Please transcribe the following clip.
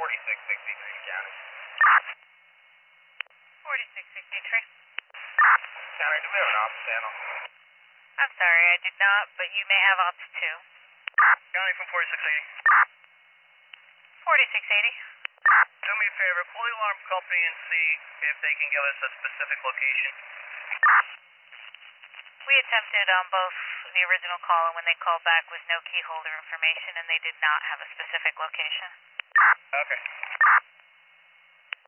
4660 Green County. 4663. County, do we have an ops channel? I'm sorry, I did not, but you may have ops too. County from 4680. 4680. Do me a favor, call the alarm company and see if they can give us a specific location. We attempted on both the original call and when they called back with no key holder information, and they did not have a specific location. Okay.